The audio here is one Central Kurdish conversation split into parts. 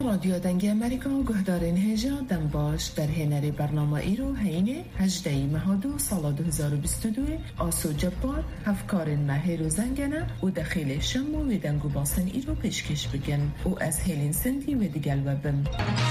رادیو دنگ امریکا گهدارین هجا دم باش در هنر برنامه ایرو هینه 18 مهادو سال 2022 آسو جبار هفکارین مهر و زنگنه و دخیل شم و دنگو باسن ایرو پیشکش بگن و از هیلین سندی و دیگل وبم.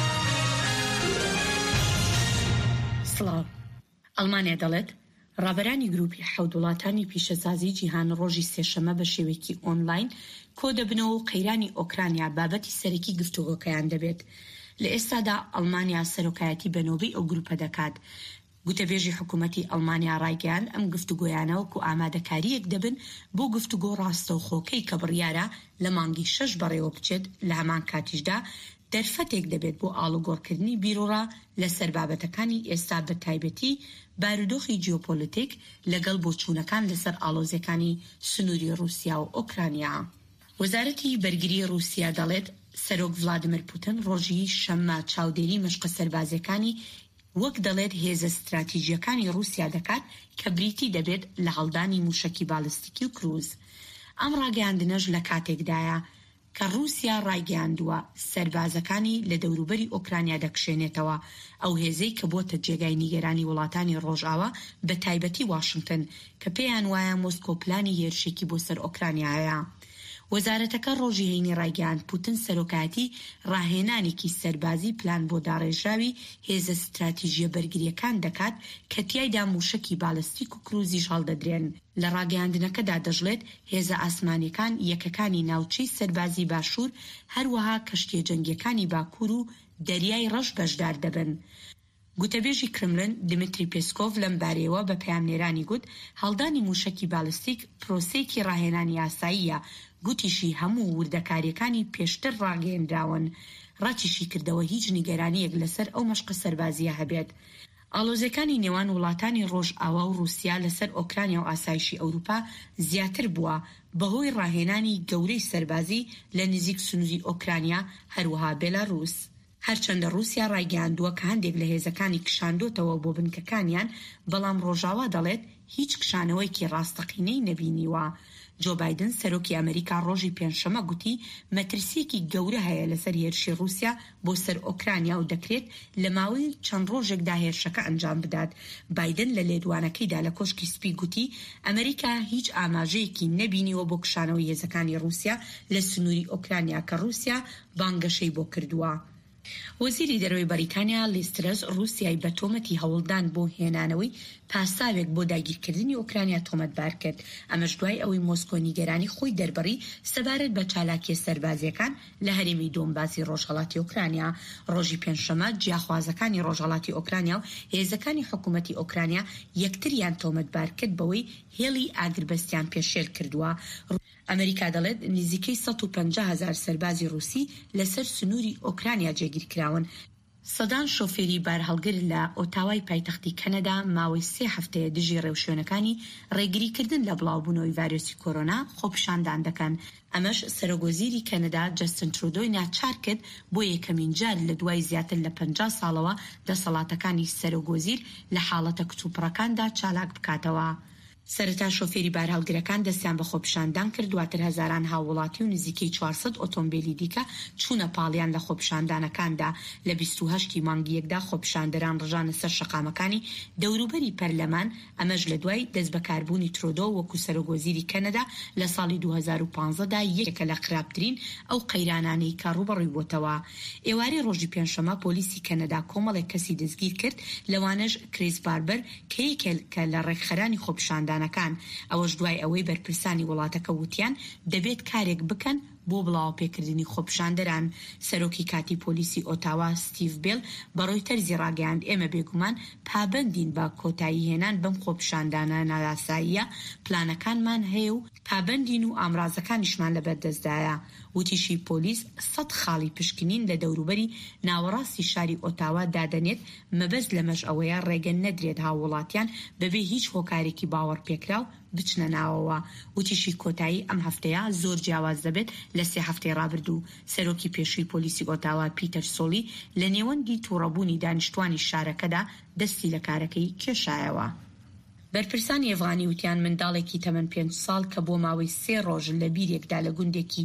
سلام. ئەڵمانیا دەڵێت ڕابەرانی گروپی حەوت وڵاتانی پیشەسازی جیهان ڕۆژی سێشەمە بە شێوەیەکی ئۆنلاین کۆ دەبنەوە و قەیرانی ئۆکرانیا بابەتی سەرەکی گفتوگۆکەیان دەبێت. لە ئێستادا ئەڵمانیا سەرۆکایەتی بەنۆبەی ئەو گروپە دەکات. گوتەبێژی حکوومەتی ئەڵمانیا ڕایگەیاند ئەم گفتوگۆیانەوە و ئامادەکاریەک دەبن بۆ گفتوگۆ ڕاستەوخۆکەی کە بڕیارە لە مانگی 6 بەڕێوە بچێت. لە هەمان کاتیشدا دەرفەتێک دەبێت بۆ ئاڵوگۆڕکردنی بیرۆڕا لەسەر بابەتەکانی ئێستا بە تایبەتی بارودۆخی جیۆپۆلیتیک لەگەڵ بۆچوونەکان لەسەر ئاڵۆزیەکانی سنووری رووسیا و ئۆکرانیا. وەزارەتی بەرگریی رووسیا دەڵێت سەرۆک ڤڵادیمیر پوتین ڕۆژی شەممە چاودێری مەشقە سەربازیەکانی وەک دەڵێت هێزە ستراتیژیەکانی رووسیا دەکات کە بریتی دەبێت لە هەڵدانی موشەکی بالیستیکی و کروز. ئەم ڕاگەیاندنەش لە کاتێکدایە کە رووسیا ڕایگەیاندووە سەربازەکانی لە دەوروبەری ئۆکرانیا دەکشێنێتەوە، ئەو هێزەی کە بۆتە جێگای نیگەرانی وڵاتانی ڕۆژئاوا بە تایبەتی واشنگتن کە پێیان وایە مۆسکۆ پلانی هێرشێکی بۆ سەر ئۆکرانیا هەیە. وەزارەتەکە ڕۆژی هەینی ڕایگەیاند پوتین سەرۆکایەتی ڕاهێنانێکی سەربازی پلان بۆ داڕێژراوی هێزە ستراتیژیە بەرگریەکان دەکات کە تیایدا موشەکی بالیستیک و کروزیش هەڵدەدرێن. لە ڕاگەیاندنەکەدا دەژڵێت هێزە ئاسمانیەکان یەکەکانی ناوچەی سەربازی باشوور هەروەها کەشتیە جەنگیەکانی باکوور و دەریای ڕەش بەشدار دەبن. گوتەبێژی کرملن دیمیتری پێسکۆڤ لەم بارەیەوە بە پەیامنێرانی گوت هەڵدانی موشەکی بالیستیک پرۆسەیەکی ڕاهێنانی یاساییە. گوتیشی هەموو وردەکاریەکانی پێشتر ڕاگەیەندراون. ڕاتیشی کردەوە هیچ نیگەرانیەک لەسەر ئەو مەشقە سەربازیە هەبێت. ئاڵۆزەکانی نێوان وڵاتانی ڕۆژئاوا و رووسیا لەسەر ئۆکرانیا و ئاسایشی ئەوروپا زیاتر بووە بەهۆی ڕاهێنانی گەورەی سەربازی لە نزیک سنووری ئۆکرانیا هەروەها بێلاڕووس. هەرچەندە رووسیا ڕایگەیاندووە کە هەندێک لە هێزەکانی کشاندۆتەوە بۆ بنکەکانیان، بەڵام ڕۆژاوا دەڵێت هیچ کشانەوەیکی ڕاستەقینەی نەبینیوە. جۆ بایدن سەرۆکی ئەمریکا ڕۆژی پێنجشەمە گوتی مەترسیەکی گەورە هەیە لەسەر هێرشی رووسیا بۆ سەر ئۆکرانیا و دەکرێت لە ماوەی چەند ڕۆژێکدا هێرشەکە ئەنجام بدات. بایدن لە لێدوانەکەیدا لە کۆشکی سپی گوتی ئەمریکا هیچ ئاماژەیەکی نەبینیوە بۆ کشانەوەی هێزەکانی رووسیا لە سنووری ئۆکرانیا کە رووسیا بانگەشەی بۆ کردووە. وەزیری دەرەوەی بەریتانیا لیز ترەس رووسیای بە تۆمەتی هەوڵدان بۆ هێنانەوەی پاساوێک بۆ داگیرکردنی ئۆکرانیا تۆمەتبار کرد. ئەمەش دوای ئەوەی مۆسکۆ نیگەرانی خۆی دەربڕی سەبارەت بە چالاکیە سەربازیەکان لە هەرێمی دۆنباسی ڕۆژهەڵاتی ئۆکرانیا. ڕۆژی پێنجشەمە جیاخوازەکانی ڕۆژهەڵاتی ئۆکرانیا و هێزەکانی حکوومەتی ئۆکرانیا یەکتریان تۆمەتبار کرد بەوەی هێڵی ئاگربەستیان پێشێل کردووە. ئەمریکا دەڵێت نزیکەی 150,000 سەربازی رووسی لەسەر سنووری ئۆکرانیا جێگیر کراون. سەدان شۆفێری بارهەڵگر لە ئۆتاوای پایتەختی کەنەدا ماوەی 3 هەفتەیە دژی ڕێوشوێنەکانی ڕێگریکردن لە بڵاوبوونەوەی ڤایرۆسی کۆرۆنا خۆپیشاندان دەکەن. ئەمەش سەرۆگۆزیری کەنەدا جەستن ترودۆی ناچار کرد بۆ یەکەمین جار لە دوای زیاتر لە 50 ساڵەوە دەسەڵاتەکانی سەرۆگۆزیر لە حاڵەتە کچوپڕەکاندا چالاک بکاتەوە. سەرەتا شۆفێری بارهەڵگرەکان دەستیان بە خۆپیشاندان کرد، دواتر هەزاران هاوڵاتی و نزیکەی 400 ئۆتۆمبیلی دیکە چوونە پاڵیان لە خۆپیشاندانەکاندا. لە 28 مانگی یەکدا خۆپیشاندەران ڕژانە سەر شەقامەکانی دەوروبەری پەرلەمان. ئەمەش لە دوای دەست بەکاربوونی ترۆدۆ وەکو سەرۆگۆزیری کەنەدا لە ساڵی 2015دا یەکێکە لە خراپترین ئەو قەیرانانەی کە ڕوبەڕووی بۆتەوە. ئێوارەی ڕۆژی پێنجشەمە پۆلیسی کەنەدا کۆمەڵێک کەسی دەستگیر کرد، لەوانەش کریس باربەر کە یەکێکە لە ڕێکخەرانی خۆپیشاندان ئەوەش دوای ئەوەی بەرپرسانی وڵاتەکە وتیان دەبێت کارێک بکەن بۆ بڵاو پێکردنی خۆپیشاندەران. سەرۆکی کاتی پۆلیسی ئۆتاوا ستیڤ بیل بەڕۆی تەرزی ڕاگەیاند ئێمە بێگومان پابەندین بە کۆتایی هێنان بەم خۆپیشاندانە نایاساییە، پلانەکانمان هەیە و پابەندین و ئامرازەکانیشمان لەبەردەستدایە. وتیشی پۆلیس 100 خاڵی پشکنین لە دەوروبەری ناوەڕاستی شاری ئۆتاوا دادەنێت. مەبەست لەمەش ئەوەیە ڕێگە نەدرێت هاوڵاتیان بەبێ هیچ هۆکارێکی باوەڕ پێکراو بچنە ناوەوە. وتیشی کۆتایی ئەم هەفتەیە زۆر جیاواز دەبێت لە 3 هەفتەی ڕابردوو. سەرۆکی پێشووی پۆلیسی ئۆتاوا پیتەر سۆلی لە نێوەندی تووڕەبوونی دانیشتوانی شارەکەدا دەستی لە کارەکەی کێشایەوە. بەرپرسانی ئەفغانی وتیان منداڵێکی تەمەن 5 ساڵ کە بۆ ماوەی 3 ڕۆژ لە بیرێکدا لە گوندێکی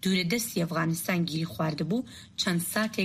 دوورە دەستی ئەفغانستان گیری خواردبوو چەند ساتێک